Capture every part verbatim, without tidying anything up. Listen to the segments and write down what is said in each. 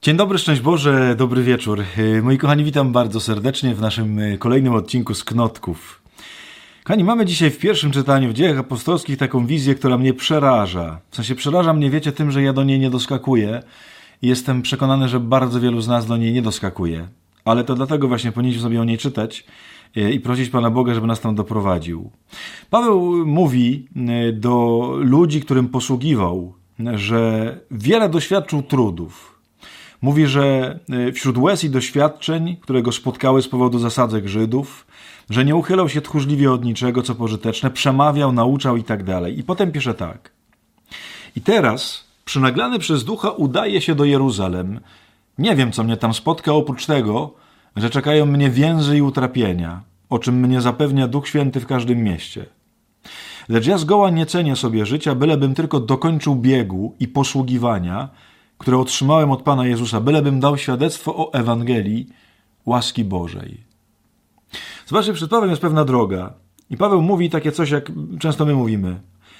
Dzień dobry, szczęść Boże, dobry wieczór. Moi kochani, witam bardzo serdecznie w naszym kolejnym odcinku z Knotków. Kochani, mamy dzisiaj w pierwszym czytaniu w Dziejach Apostolskich taką wizję, która mnie przeraża. W sensie przeraża mnie, wiecie, tym, że ja do niej nie doskakuję i jestem przekonany, że bardzo wielu z nas do niej nie doskakuje. Ale to dlatego właśnie powinniśmy sobie o niej czytać i prosić Pana Boga, żeby nas tam doprowadził. Paweł mówi do ludzi, którym posługiwał, że wiele doświadczył trudów. Mówi, że wśród łez i doświadczeń, które go spotkały z powodu zasadzek Żydów, że nie uchylał się tchórzliwie od niczego, co pożyteczne, przemawiał, nauczał i tak dalej. I potem pisze tak. I teraz, przynaglany przez Ducha, udaje się do Jeruzalem. Nie wiem, co mnie tam spotka, oprócz tego, że czekają mnie więzy i utrapienia, o czym mnie zapewnia Duch Święty w każdym mieście. Lecz ja zgoła nie cenię sobie życia, bylebym tylko dokończył biegu i posługiwania, które otrzymałem od Pana Jezusa, bylebym dał świadectwo o Ewangelii łaski Bożej. Zobaczcie, przed Pawłem jest pewna droga. I Paweł mówi takie coś, jak często my mówimy.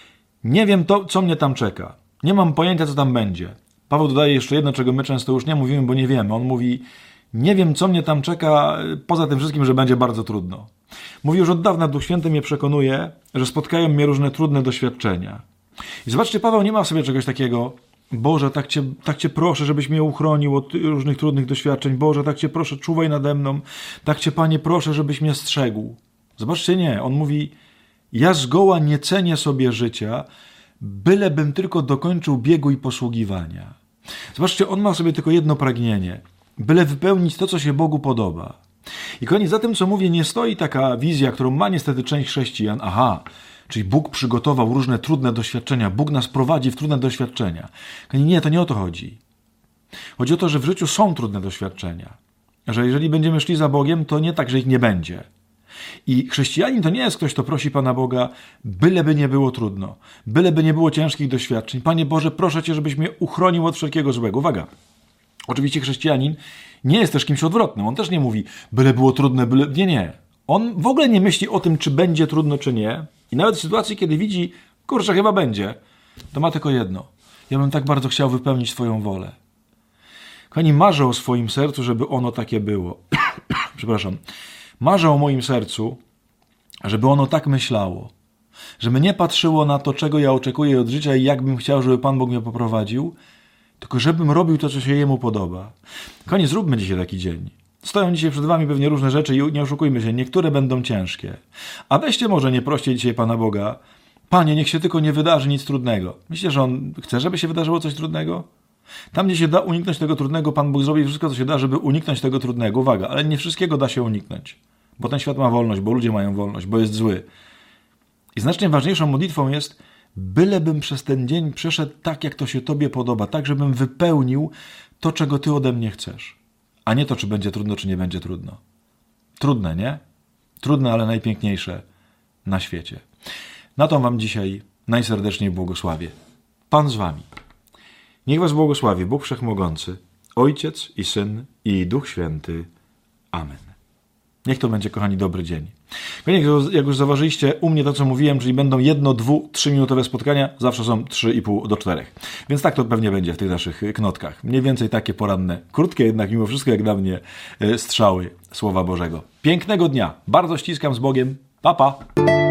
Nie wiem, to, co mnie tam czeka. Nie mam pojęcia, co tam będzie. Paweł dodaje jeszcze jedno, czego my często już nie mówimy, bo nie wiemy. On mówi, nie wiem, co mnie tam czeka, poza tym wszystkim, że będzie bardzo trudno. Mówi już od dawna, Duch Święty mnie przekonuje, że spotkają mnie różne trudne doświadczenia. I zobaczcie, Paweł nie ma w sobie czegoś takiego, Boże, tak Cię, tak Cię proszę, żebyś mnie uchronił od różnych trudnych doświadczeń. Boże, tak Cię proszę, czuwaj nade mną. Tak Cię, Panie, proszę, żebyś mnie strzegł. Zobaczcie, nie. On mówi, ja zgoła nie cenię sobie życia, bylebym tylko dokończył biegu i posługiwania. Zobaczcie, on ma w sobie tylko jedno pragnienie. Byle wypełnić to, co się Bogu podoba. I koniec, za tym, co mówię, nie stoi taka wizja, którą ma niestety część chrześcijan. Aha, czyli Bóg przygotował różne trudne doświadczenia. Bóg nas prowadzi w trudne doświadczenia. Nie, to nie o to chodzi. Chodzi o to, że w życiu są trudne doświadczenia. Że jeżeli będziemy szli za Bogiem, to nie tak, że ich nie będzie. I chrześcijanin to nie jest ktoś, kto prosi Pana Boga, byleby nie było trudno. Byleby nie było ciężkich doświadczeń. Panie Boże, proszę Cię, żebyś mnie uchronił od wszelkiego złego. Uwaga. Oczywiście chrześcijanin nie jest też kimś odwrotnym. On też nie mówi, byle było trudne, byle... Nie, nie. On w ogóle nie myśli o tym, czy będzie trudno, czy nie. I nawet w sytuacji, kiedy widzi, kurczę, chyba będzie, to ma tylko jedno. Ja bym tak bardzo chciał wypełnić Twoją wolę. Kochani, marzę o swoim sercu, żeby ono takie było. Przepraszam. Marzę o moim sercu, żeby ono tak myślało. Żeby nie patrzyło na to, czego ja oczekuję od życia i jak bym chciał, żeby Pan Bóg mnie poprowadził, tylko żebym robił to, co się Jemu podoba. Kochani, zróbmy dzisiaj taki dzień. Stoją dzisiaj przed wami pewnie różne rzeczy i nie oszukujmy się, niektóre będą ciężkie. A weźcie może nie proście dzisiaj Pana Boga, Panie, niech się tylko nie wydarzy nic trudnego. Myślicie, że On chce, żeby się wydarzyło coś trudnego? Tam, gdzie się da uniknąć tego trudnego, Pan Bóg zrobi wszystko, co się da, żeby uniknąć tego trudnego. Uwaga, ale nie wszystkiego da się uniknąć. Bo ten świat ma wolność, bo ludzie mają wolność, bo jest zły. I znacznie ważniejszą modlitwą jest, bylebym przez ten dzień przeszedł tak, jak to się Tobie podoba, tak, żebym wypełnił to, czego Ty ode mnie chcesz. A nie to, czy będzie trudno, czy nie będzie trudno. Trudne, nie? Trudne, ale najpiękniejsze na świecie. Na to wam dzisiaj najserdeczniej błogosławię. Pan z wami. Niech was błogosławi Bóg Wszechmogący, Ojciec i Syn i Duch Święty. Amen. Niech to będzie, kochani, dobry dzień. Jak już zauważyliście, u mnie to, co mówiłem, czyli będą jedno, dwu, trzyminutowe spotkania, zawsze są trzy i pół do czterech. Więc tak to pewnie będzie w tych naszych knotkach. Mniej więcej takie poranne, krótkie jednak mimo wszystko jak dla mnie strzały Słowa Bożego. Pięknego dnia. Bardzo ściskam z Bogiem. Pa, pa.